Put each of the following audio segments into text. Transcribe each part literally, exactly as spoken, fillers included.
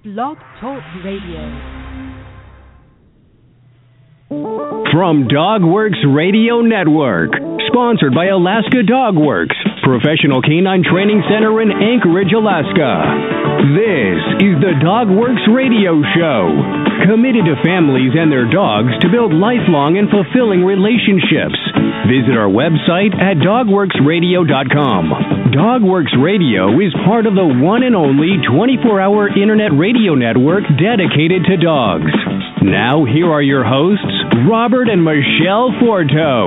Blog Talk Radio. From Dogworks Radio Network, sponsored by Alaska Dogworks, professional canine training center in Anchorage, Alaska. This is the Dogworks Radio Show, committed to families and their dogs to build lifelong and fulfilling relationships. Visit our website at dogworks radio dot com. Dogworks Radio is part of the one and only twenty-four hour internet radio network dedicated to dogs. Now, here are your hosts, Robert and Michelle Forto.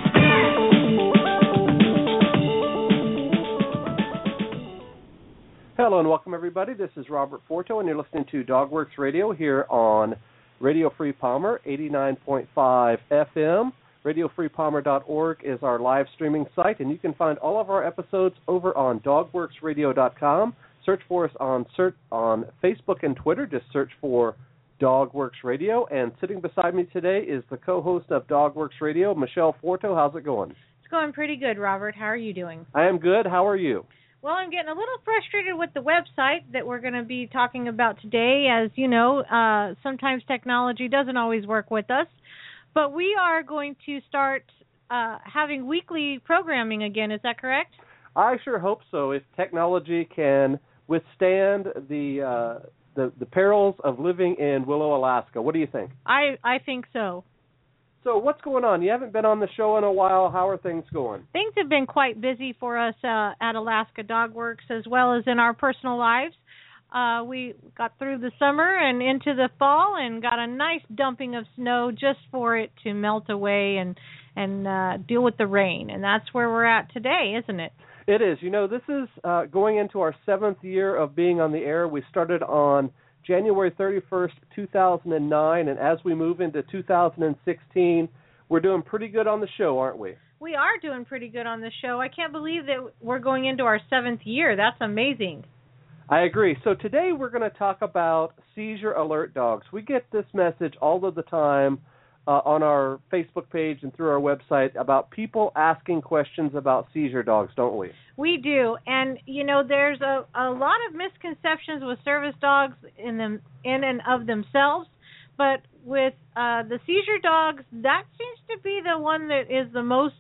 Hello and welcome, everybody. This is Robert Forto, and you're listening to Dogworks Radio here on Radio Free Palmer, eighty-nine point five F M. radio free palmer dot org is our live streaming site, and you can find all of our episodes over on dogworks radio dot com. Search for us on search on Facebook and Twitter. Just search for Dogworks Radio. And sitting beside me today is the co-host of Dogworks Radio, Michelle Forto. How's it going? It's going pretty good, Robert. How are you doing? I am good. How are you? Well, I'm getting a little frustrated with the website that we're going to be talking about today. As you know, uh, sometimes technology doesn't always work with us. But we are going to start uh, having weekly programming again. Is that correct? I sure hope so. If technology can withstand the uh, the, the perils of living in Willow, Alaska. What do you think? I, I think so. So what's going on? You haven't been on the show in a while. How are things going? Things have been quite busy for us uh, at Alaska Dogworks, as well as in our personal lives. Uh, we got through the summer and into the fall and got a nice dumping of snow just for it to melt away and, and uh, deal with the rain. And that's where we're at today, isn't it? It is. You know, this is uh, going into our seventh year of being on the air. We started on January thirty-first, two thousand nine, and as we move into two thousand sixteen, we're doing pretty good on the show, aren't we? We are doing pretty good on the show. I can't believe that we're going into our seventh year. That's amazing. I agree. So today we're going to talk about seizure alert dogs. We get this message all of the time uh, on our Facebook page and through our website about people asking questions about seizure dogs, don't we? We do. And, you know, there's a, a lot of misconceptions with service dogs in them in and of themselves. But with uh, the seizure dogs, that seems to be the one that is the most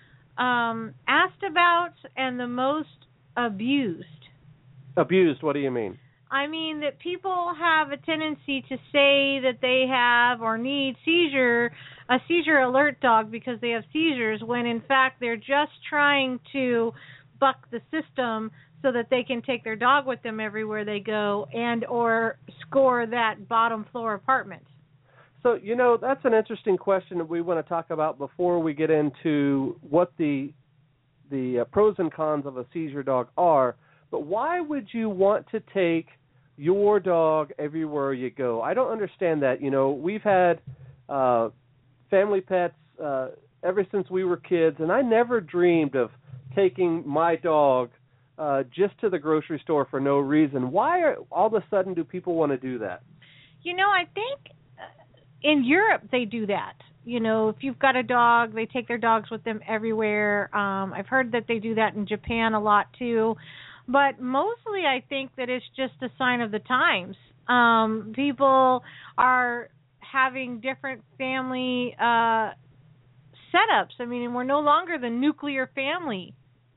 um, asked about and the most abused. Abused, what do you mean? I mean that people have a tendency to say that they have or need seizure, a seizure alert dog because they have seizures, when in fact they're just trying to buck the system so that they can take their dog with them everywhere they go and or score that bottom floor apartment. So, you know, that's an interesting question that we want to talk about before we get into what the the uh, pros and cons of a seizure dog are. But why would you want to take your dog everywhere you go? I don't understand that. You know, we've had uh, family pets uh, ever since we were kids, and I never dreamed of taking my dog uh, just to the grocery store for no reason. Why are, all of a sudden do people want to do that? You know, I think in Europe they do that. You know, if you've got a dog, they take their dogs with them everywhere. Um, I've heard that they do that in Japan a lot too. But mostly I think that it's just a sign of the times. Um, people are having different family uh, setups. I mean, we're no longer the nuclear family.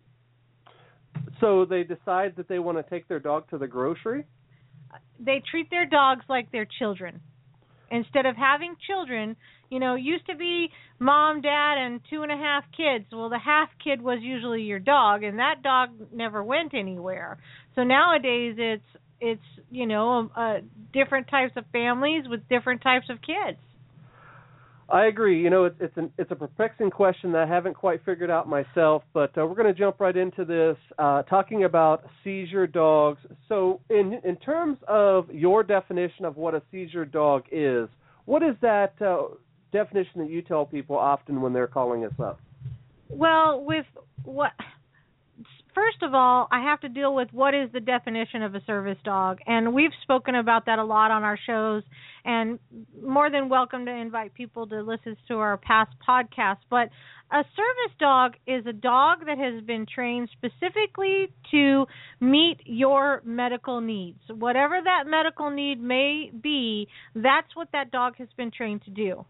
So they decide that they want to take their dog to the grocery? They treat their dogs like they're children. Instead of having children, you know, it used to be mom, dad, and two and a half kids. Well, the half kid was usually your dog, and that dog never went anywhere. So nowadays it's, it's you know, uh, different types of families with different types of kids. I agree. You know, it's it's, an, it's a perplexing question that I haven't quite figured out myself, but uh, we're going to jump right into this, uh, talking about seizure dogs. So in in terms of your definition of what a seizure dog is, what is that uh, definition that you tell people often when they're calling us up? Well, with what first of all, I have to deal with what is the definition of a service dog. And we've spoken about that a lot on our shows, and more than welcome to invite people to listen to our past podcasts. But a service dog is a dog that has been trained specifically to meet your medical needs. Whatever that medical need may be, that's what that dog has been trained to do.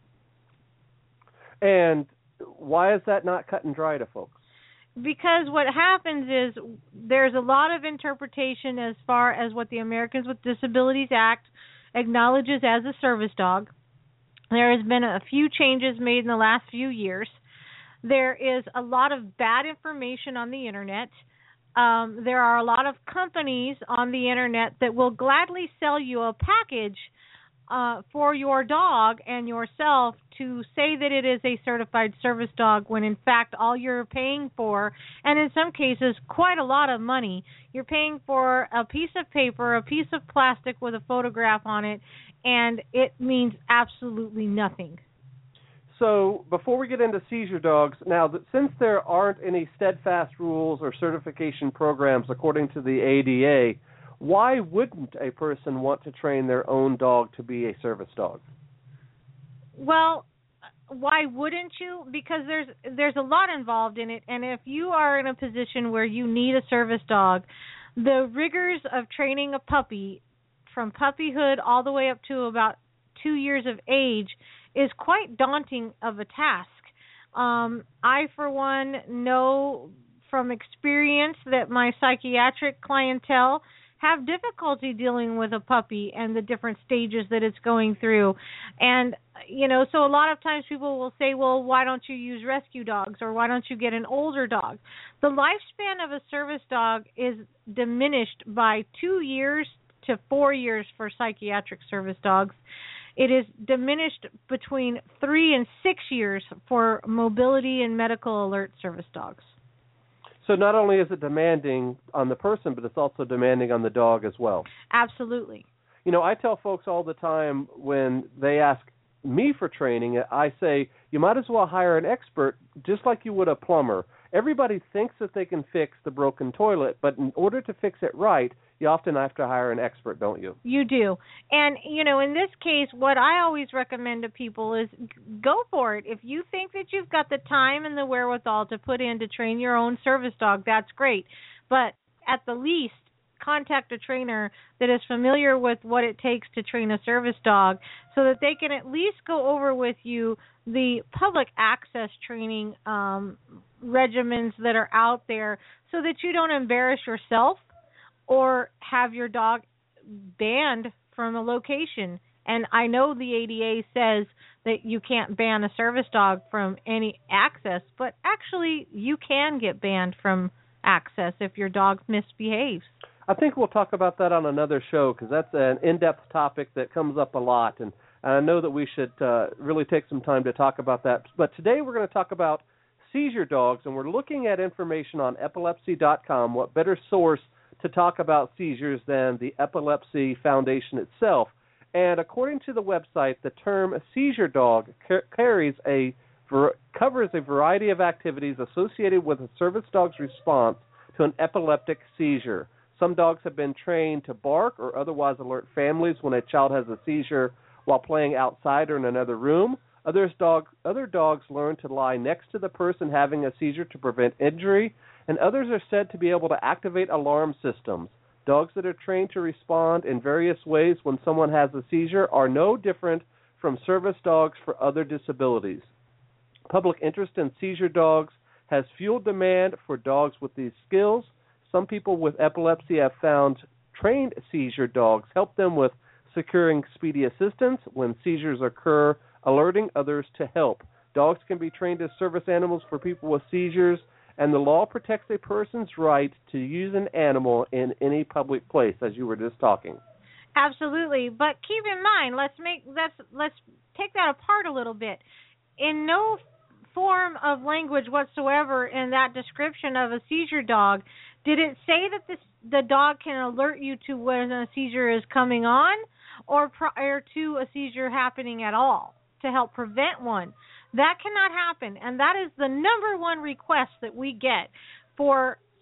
And why is that not cut and dry to folks? Because what happens is there's a lot of interpretation as far as what the Americans with Disabilities Act acknowledges as a service dog. There has been a few changes made in the last few years. There is a lot of bad information on the Internet. Um, there are a lot of companies on the Internet that will gladly sell you a package Uh, for your dog and yourself to say that it is a certified service dog when in fact all you're paying for, and in some cases quite a lot of money, you're paying for a piece of paper, a piece of plastic with a photograph on it, and it means absolutely nothing. So before we get into seizure dogs, now that since there aren't any steadfast rules or certification programs according to the A D A, why wouldn't a person want to train their own dog to be a service dog? Well, why wouldn't you? Because there's there's a lot involved in it, and if you are in a position where you need a service dog, the rigors of training a puppy from puppyhood all the way up to about two years of age is quite daunting of a task. Um, I, for one, know from experience that my psychiatric clientele have difficulty dealing with a puppy and the different stages that it's going through. And, you know, so a lot of times people will say, well, why don't you use rescue dogs, or why don't you get an older dog? The lifespan of a service dog is diminished by two years to four years for psychiatric service dogs. It is diminished between three and six years for mobility and medical alert service dogs. So not only is it demanding on the person, but it's also demanding on the dog as well. Absolutely. You know, I tell folks all the time when they ask me for training, I say, you might as well hire an expert just like you would a plumber. Everybody thinks that they can fix the broken toilet, but in order to fix it right, you often have to hire an expert, don't you? You do. And, you know, in this case, what I always recommend to people is go for it. If you think that you've got the time and the wherewithal to put in to train your own service dog, that's great. But at the least, contact a trainer that is familiar with what it takes to train a service dog so that they can at least go over with you the public access training um, regimens that are out there so that you don't embarrass yourself or have your dog banned from a location. And I know the A D A says that you can't ban a service dog from any access, but actually you can get banned from access if your dog misbehaves. I think we'll talk about that on another show because that's an in-depth topic that comes up a lot, and, and I know that we should uh, really take some time to talk about that. But today we're going to talk about seizure dogs, and we're looking at information on epilepsy dot com. What better source to talk about seizures than the Epilepsy Foundation itself? And according to the website, the term seizure dog car- carries a ver- covers a variety of activities associated with a service dog's response to an epileptic seizure. Some dogs have been trained to bark or otherwise alert families when a child has a seizure while playing outside or in another room. Others dog, other dogs learn to lie next to the person having a seizure to prevent injury, and others are said to be able to activate alarm systems. Dogs that are trained to respond in various ways when someone has a seizure are no different from service dogs for other disabilities. Public interest in seizure dogs has fueled demand for dogs with these skills. Some people with epilepsy have found trained seizure dogs help them with securing speedy assistance when seizures occur, alerting others to help. Dogs can be trained as service animals for people with seizures, and the law protects a person's right to use an animal in any public place, as you were just talking. Absolutely, but keep in mind, let's make let's let's take that apart a little bit. In no form of language whatsoever in that description of a seizure dog did it say that this, the dog can alert you to when a seizure is coming on or prior to a seizure happening at all to help prevent one. That cannot happen, and that is the number one request that we get for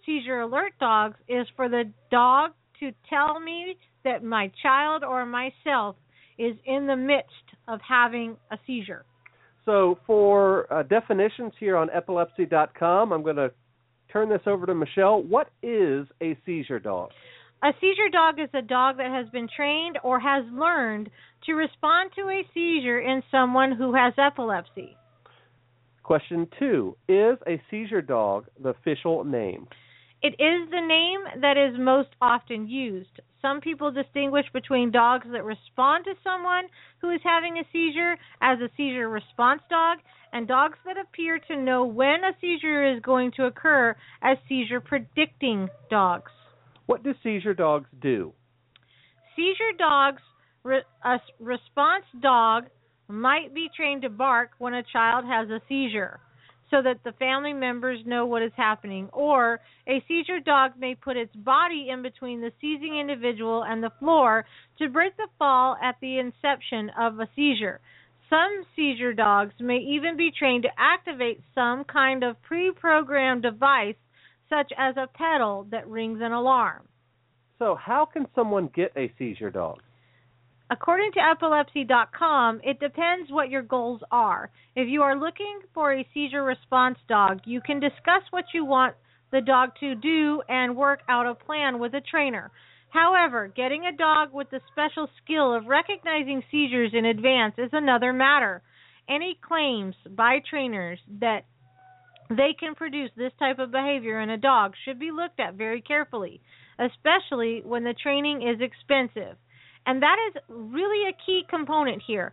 seizure alert dogs is for the dog to tell me that my child or myself is in the midst of having a seizure. So for uh, definitions here on epilepsy dot com, I'm going to turn this over to Michelle. What is a seizure dog? A seizure dog is a dog that has been trained or has learned to respond to a seizure in someone who has epilepsy. Question two, is a seizure dog the official name? It is the name that is most often used. Some people distinguish between dogs that respond to someone who is having a seizure as a seizure response dog and dogs that appear to know when a seizure is going to occur as seizure predicting dogs. What do seizure dogs do? Seizure dogs, a response dog might be trained to bark when a child has a seizure so that the family members know what is happening. Or a seizure dog may put its body in between the seizing individual and the floor to break the fall at the inception of a seizure. Some seizure dogs may even be trained to activate some kind of pre-programmed device, such as a pedal that rings an alarm. So how can someone get a seizure dog? According to epilepsy dot com, it depends what your goals are. If you are looking for a seizure response dog, you can discuss what you want the dog to do and work out a plan with a trainer. However, getting a dog with the special skill of recognizing seizures in advance is another matter. Any claims by trainers that they can produce this type of behavior in a dog should be looked at very carefully, especially when the training is expensive. And that is really a key component here.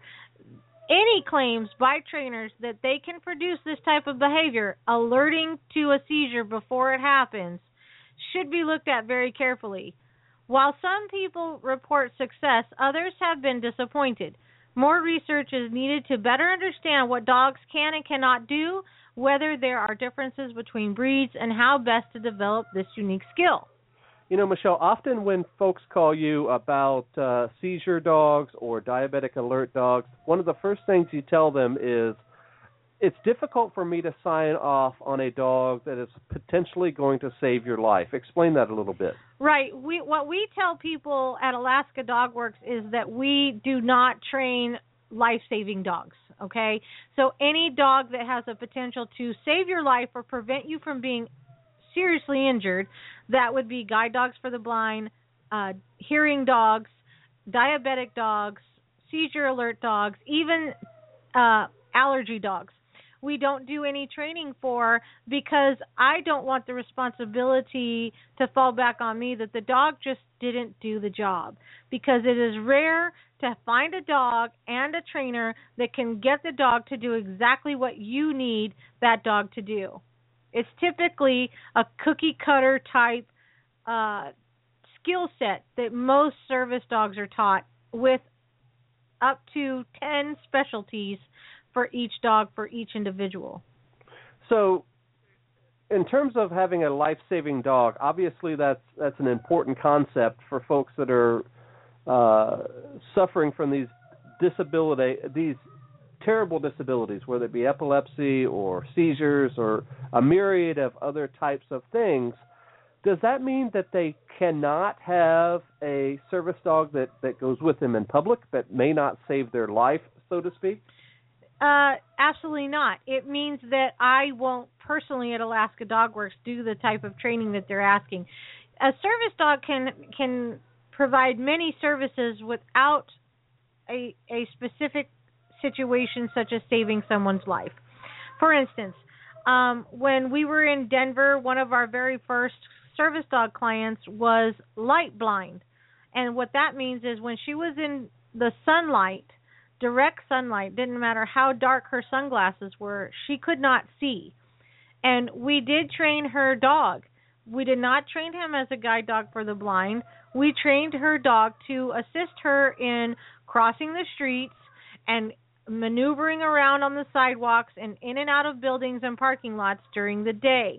Any claims by trainers that they can produce this type of behavior, alerting to a seizure before it happens, should be looked at very carefully. While some people report success, others have been disappointed. More research is needed to better understand what dogs can and cannot do, whether there are differences between breeds, and how best to develop this unique skill. You know, Michelle, often when folks call you about uh, seizure dogs or diabetic alert dogs, one of the first things you tell them is, it's difficult for me to sign off on a dog that is potentially going to save your life. Explain that a little bit. Right. We what we tell people at Alaska Dog Works is that we do not train life-saving dogs, okay? So any dog that has a potential to save your life or prevent you from being seriously injured, that would be guide dogs for the blind, uh, hearing dogs, diabetic dogs, seizure alert dogs, even uh, allergy dogs. We don't do any training for, because I don't want the responsibility to fall back on me that the dog just didn't do the job, because it is rare to find a dog and a trainer that can get the dog to do exactly what you need that dog to do. It's typically a cookie cutter type uh, skill set that most service dogs are taught, with up to ten specialties for each dog, for each individual. So in terms of having a life-saving dog, obviously that's that's an important concept for folks that are uh, suffering from these disability, these terrible disabilities, whether it be epilepsy or seizures or a myriad of other types of things. Does that mean that they cannot have a service dog that, that goes with them in public that may not save their life, so to speak? Uh, absolutely not. It means that I won't personally at Alaska Dog Works do the type of training that they're asking. A service dog can can provide many services without a a specific situation such as saving someone's life. For instance, um, when we were in Denver, one of our very first service dog clients was light blind. And what that means is when she was in the sunlight, direct sunlight, didn't matter how dark her sunglasses were, she could not see. And we did train her dog. We did not train him as a guide dog for the blind. We trained her dog to assist her in crossing the streets and maneuvering around on the sidewalks and in and out of buildings and parking lots during the day.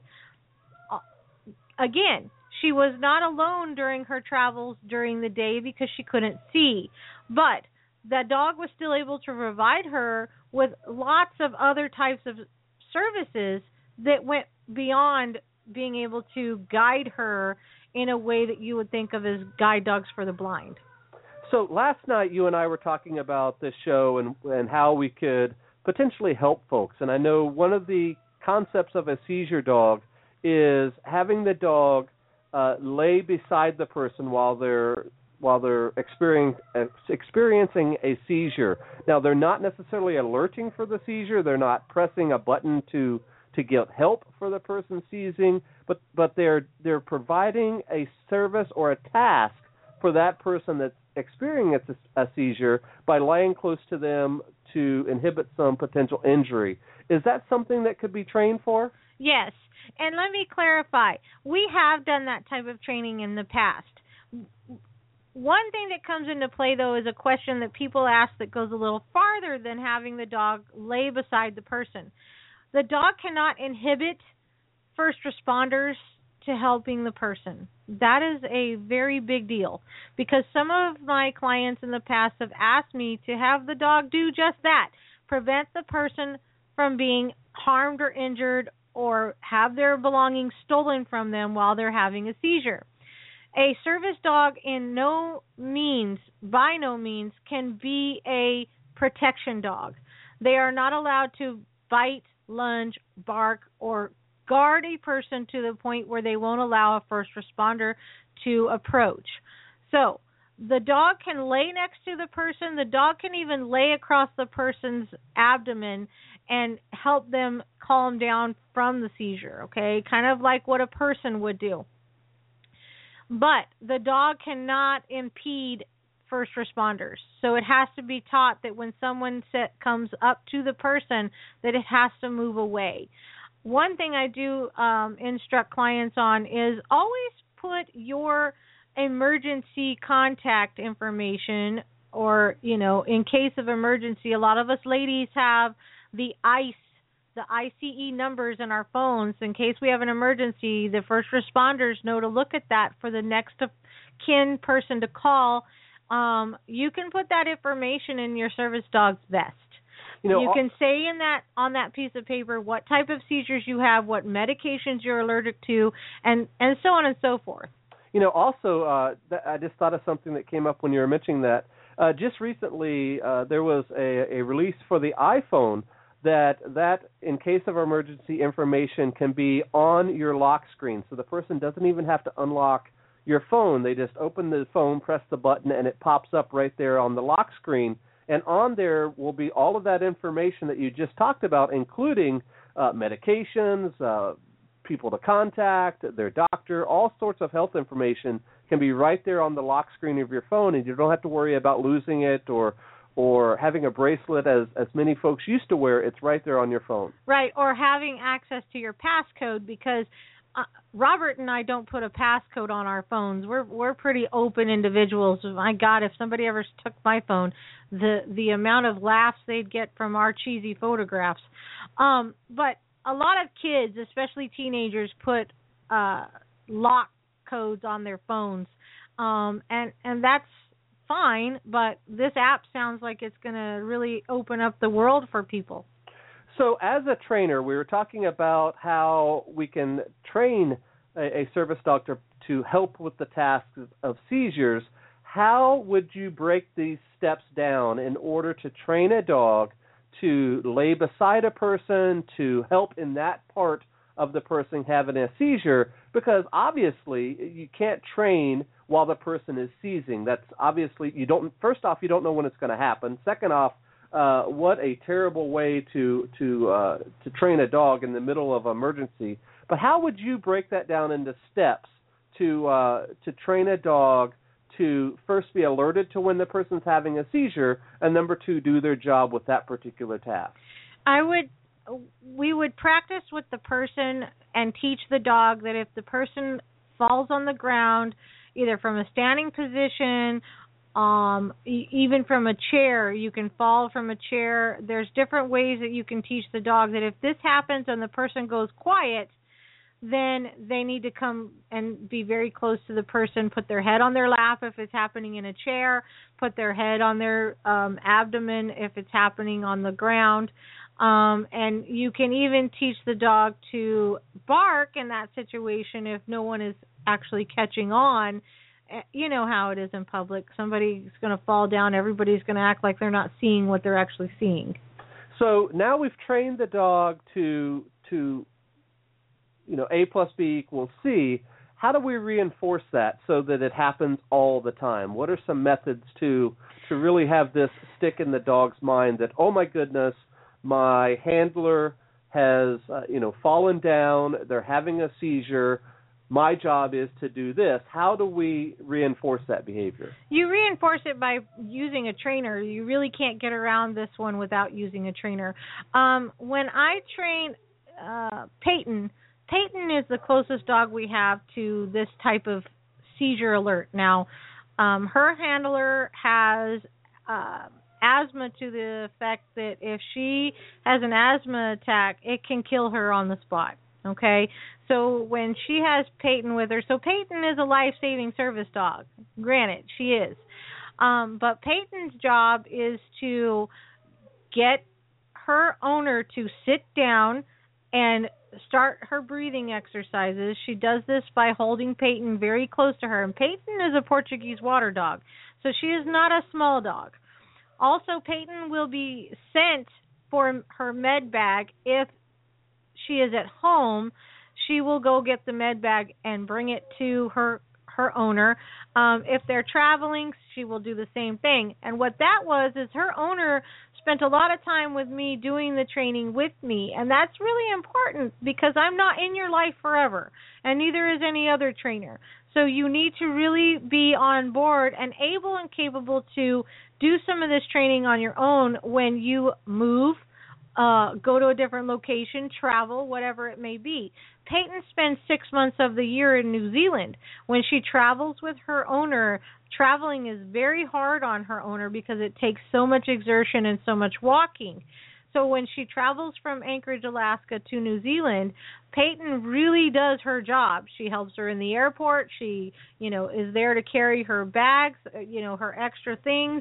Again, she was not alone during her travels during the day because she couldn't see, but the dog was still able to provide her with lots of other types of services that went beyond being able to guide her in a way that you would think of as guide dogs for the blind. So last night you and I were talking about this show and, and how we could potentially help folks. And I know one of the concepts of a seizure dog is having the dog uh, lay beside the person while they're while they're experiencing experiencing a seizure. Now, they're not necessarily alerting for the seizure. They're not pressing a button to to get help for the person seizing, but but they're they're providing a service or a task for that person that's experiencing a, a seizure by laying close to them to inhibit some potential injury. Is that something that could be trained for? Yes, and let me clarify. We have done that type of training in the past. One thing that comes into play, though, is a question that people ask that goes a little farther than having the dog lay beside the person. The dog cannot inhibit first responders to helping the person. That is a very big deal because some of my clients in the past have asked me to have the dog do just that, prevent the person from being harmed or injured or have their belongings stolen from them while they're having a seizure. A service dog in no means, by no means, can be a protection dog. They are not allowed to bite, lunge, bark, or guard a person to the point where they won't allow a first responder to approach. So the dog can lay next to the person. The dog can even lay across the person's abdomen and help them calm down from the seizure, okay? Kind of like what a person would do. But the dog cannot impede first responders. So it has to be taught that when someone set, comes up to the person, that it has to move away. One thing I do um, instruct clients on is always put your emergency contact information or, you know, in case of emergency, a lot of us ladies have the ICE, the I C E numbers in our phones. In case we have an emergency, the first responders know to look at that for the next of kin person to call. Um, you can put that information in your service dog's vest. You, know, you can say in that on that piece of paper what type of seizures you have, what medications you're allergic to, and, and so on and so forth. You know, also, uh, th- I just thought of something that came up when you were mentioning that. Uh, just recently, uh, there was a, a release for the iPhone that that in case of emergency information can be on your lock screen. So the person doesn't even have to unlock your phone. They just open the phone, press the button, and it pops up right there on the lock screen. And on there will be all of that information that you just talked about, including uh, medications, uh, people to contact, their doctor, all sorts of health information can be right there on the lock screen of your phone, and you don't have to worry about losing it or or having a bracelet as, as many folks used to wear. It's right there on your phone. Right, or having access to your passcode because uh, Robert and I don't put a passcode on our phones. We're we're pretty open individuals. My God, if somebody ever took my phone, the the amount of laughs they'd get from our cheesy photographs. Um, but a lot of kids, especially teenagers, put uh, lock codes on their phones, um, and and that's fine, but this app sounds like it's going to really open up the world for people. So as a trainer, we were talking about how we can train a, a service dog to, to help with the tasks of seizures. How would you break these steps down in order to train a dog to lay beside a person, to help in that part of the person having a seizure? Because obviously you can't train while the person is seizing. That's obviously, you don't, first off, you don't know when it's going to happen. Second off, uh, what a terrible way to to uh, to train a dog in the middle of an emergency. But how would you break that down into steps to uh, to train a dog to first be alerted to when the person's having a seizure, and number two, do their job with that particular task? I would, we would practice with the person and teach the dog that if the person falls on the ground, either from a standing position, um, e- even from a chair, you can fall from a chair. There's different ways that you can teach the dog that if this happens and the person goes quiet, then they need to come and be very close to the person, put their head on their lap if it's happening in a chair, put their head on their um, abdomen if it's happening on the ground. Um, and you can even teach the dog to bark in that situation if no one is actually catching on. You know how it is in public. Somebody's going to fall down. Everybody's going to act like they're not seeing what they're actually seeing. So now we've trained the dog to, to you know, A plus B equals C. How do we reinforce that so that it happens all the time? What are some methods to to really have this stick in the dog's mind that, oh, my goodness, my handler has, uh, you know, fallen down, they're having a seizure, my job is to do this. How do we reinforce that behavior? You reinforce it by using a trainer. You really can't get around this one without using a trainer. Um, when I train uh, Peyton, Peyton is the closest dog we have to this type of seizure alert. Now, um, her handler has uh, asthma to the effect that if she has an asthma attack, it can kill her on the spot. Okay, so when she has Peyton with her, so Peyton is a life-saving service dog. Granted, she is. Um, but Peyton's job is to get her owner to sit down and start her breathing exercises. She does this by holding Peyton very close to her. And Peyton is a Portuguese water dog, so she is not a small dog. Also, Peyton will be sent for her med bag if she is at home. She will go get the med bag and bring it to her her owner. Um, if they're traveling, she will do the same thing. And what that was is her owner spent a lot of time with me doing the training with me, and that's really important because I'm not in your life forever, and neither is any other trainer. So you need to really be on board and able and capable to do some of this training on your own when you move, Uh, go to a different location, travel, whatever it may be. Peyton spends six months of the year in New Zealand. When she travels with her owner, traveling is very hard on her owner because it takes so much exertion and so much walking. So when she travels from Anchorage, Alaska to New Zealand, Peyton really does her job. She helps her in the airport. She, you know, is there to carry her bags, you know, her extra things,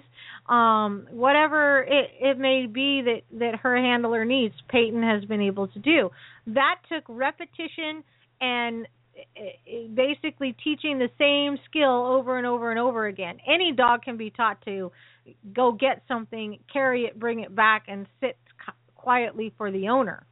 um, whatever it, it may be that, that her handler needs, Peyton has been able to do. That took repetition and basically teaching the same skill over and over and over again. Any dog can be taught to go get something, carry it, bring it back, and sit quietly for the owner.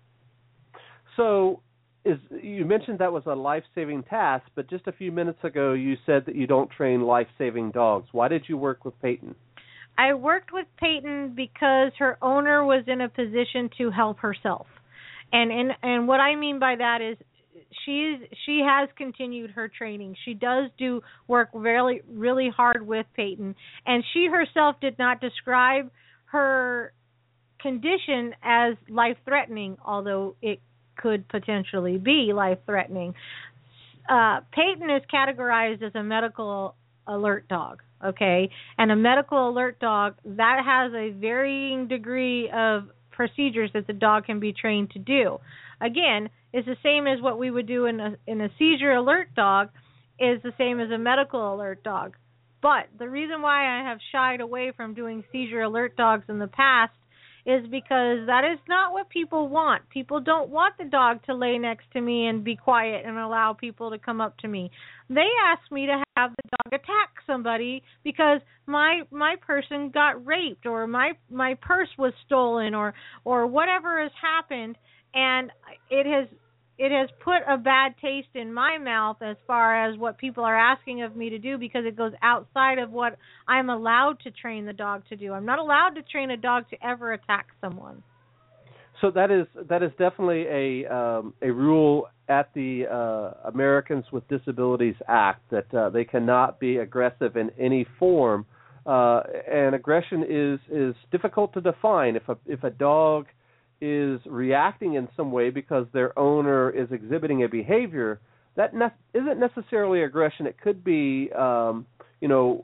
So is you mentioned that was a life-saving task, but just a few minutes ago you said that you don't train life-saving dogs. Why did you work with Peyton? I worked with Peyton because her owner was in a position to help herself. And and, and what I mean by that is she's she has continued her training. She does do work really really hard with Peyton, and she herself did not describe her condition as life-threatening, although it could potentially be life-threatening. Uh, Peyton is categorized as a medical alert dog, okay? And a medical alert dog, that has a varying degree of procedures that the dog can be trained to do. Again, it's the same as what we would do in a, in a seizure alert dog is the same as a medical alert dog. But the reason why I have shied away from doing seizure alert dogs in the past is because that is not what people want. People don't want the dog to lay next to me and be quiet and allow people to come up to me. They ask me to have the dog attack somebody because my my person got raped or my my purse was stolen or or whatever has happened, and it has it has put a bad taste in my mouth as far as what people are asking of me to do because it goes outside of what I'm allowed to train the dog to do. I'm not allowed to train a dog to ever attack someone. So that is that is definitely a um, a rule at the uh, Americans with Disabilities Act that uh, they cannot be aggressive in any form, uh, and aggression is is difficult to define. If a if a dog is reacting in some way because their owner is exhibiting a behavior, that ne- isn't necessarily aggression. It could be, um, you know,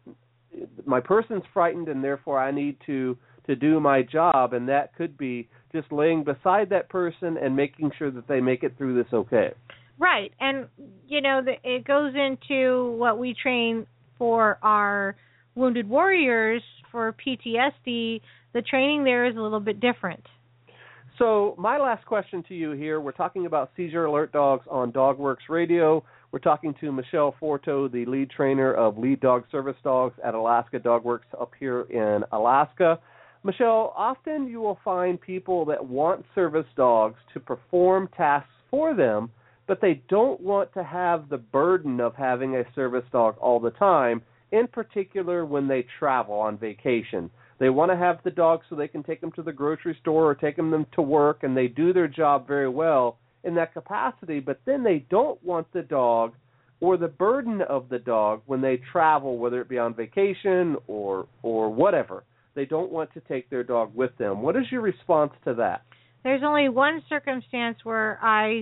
my person's frightened and therefore I need to, to do my job, and that could be just laying beside that person and making sure that they make it through this okay. Right, and, you know, the, it goes into what we train for our wounded warriors for P T S D. The training there is a little bit different. So my last question to you here, we're talking about seizure alert dogs on DogWorks Radio. We're talking to Michelle Forto, the lead trainer of Lead Dog Service Dogs at Alaska DogWorks up here in Alaska. Michelle, often you will find people that want service dogs to perform tasks for them, but they don't want to have the burden of having a service dog all the time, in particular when they travel on vacation. They want to have the dog so they can take them to the grocery store or take them to work, and they do their job very well in that capacity, but then they don't want the dog or the burden of the dog when they travel, whether it be on vacation or or whatever. They don't want to take their dog with them. What is your response to that? There's only one circumstance where I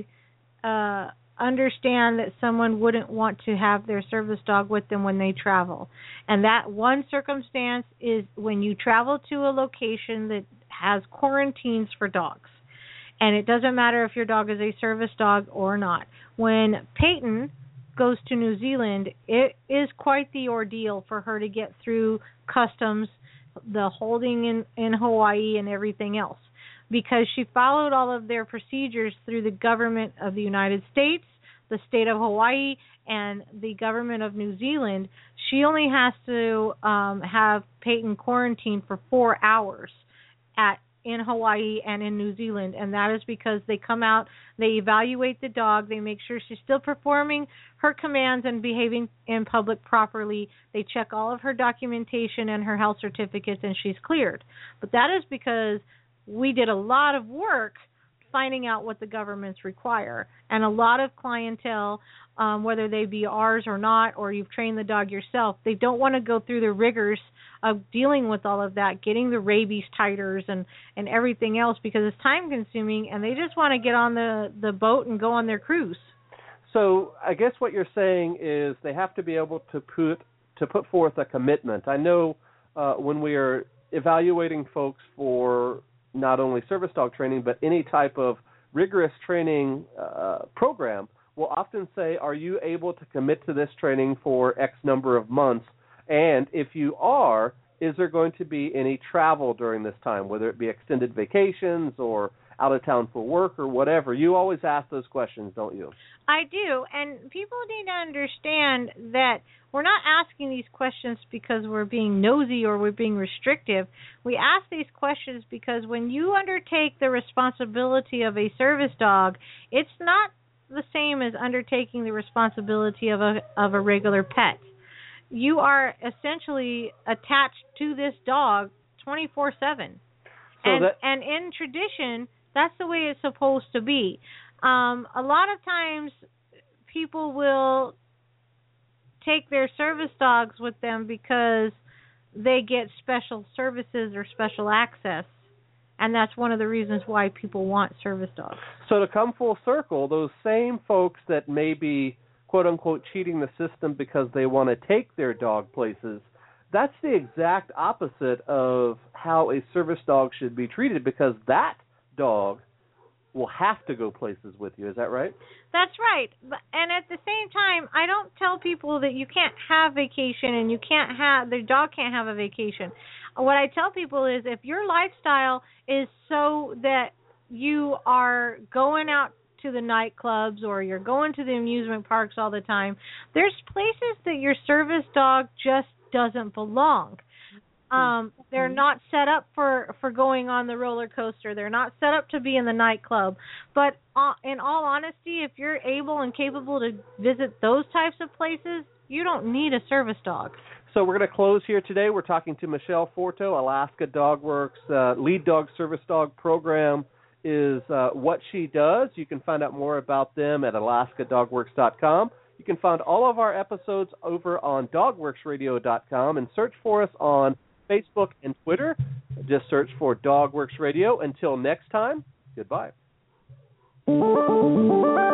uh, understand that someone wouldn't want to have their service dog with them when they travel. And that one circumstance is when you travel to a location that has quarantines for dogs. And it doesn't matter if your dog is a service dog or not. When Peyton goes to New Zealand, it is quite the ordeal for her to get through customs, the holding in, in Hawaii and everything else, because she followed all of their procedures through the government of the United States, the state of Hawaii, and the government of New Zealand. She only has to um, have Peyton quarantined for four hours at in Hawaii and in New Zealand, and that is because they come out, they evaluate the dog, they make sure she's still performing her commands and behaving in public properly. They check all of her documentation and her health certificates, and she's cleared. But that is because we did a lot of work finding out what the governments require, and a lot of clientele, um, whether they be ours or not, or you've trained the dog yourself, they don't want to go through the rigors of dealing with all of that, getting the rabies titers and, and everything else, because it's time consuming, and they just want to get on the, the boat and go on their cruise. So I guess what you're saying is they have to be able to put to put forth a commitment. I know uh, when we are evaluating folks for not only service dog training, but any type of rigorous training uh, program, we'll often say, are you able to commit to this training for X number of months? And if you are, is there going to be any travel during this time, whether it be extended vacations or out of town for work or whatever? You always ask those questions, don't you? I do, and people need to understand that we're not asking these questions because we're being nosy or we're being restrictive. We ask these questions because when you undertake the responsibility of a service dog, it's not the same as undertaking the responsibility of a of a regular pet. You are essentially attached to this dog twenty-four seven. So and, that- and in tradition, that's the way it's supposed to be. Um, a lot of times people will take their service dogs with them because they get special services or special access, and that's one of the reasons why people want service dogs. So to come full circle, those same folks that may be, quote-unquote, cheating the system because they want to take their dog places, that's the exact opposite of how a service dog should be treated, because that dog will have to go places with you. Is that right? That's right. But, and at the same time, I don't tell people that you can't have vacation and you can't have, their dog can't have a vacation. What I tell people is if your lifestyle is so that you are going out to the nightclubs or you're going to the amusement parks all the time, there's places that your service dog just doesn't belong. Um, they're not set up for, for going on the roller coaster. They're not set up to be in the nightclub. But uh, in all honesty, if you're able and capable to visit those types of places, you don't need a service dog. So we're going to close here today. We're talking to Michelle Forto, Alaska DogWorks uh, Lead Dog Service Dog Program is uh, what she does. You can find out more about them at alaska dog works dot com. You can find all of our episodes over on dog works radio dot com and search for us on Facebook and Twitter. Just search for DogWorks Radio. Until next time, goodbye.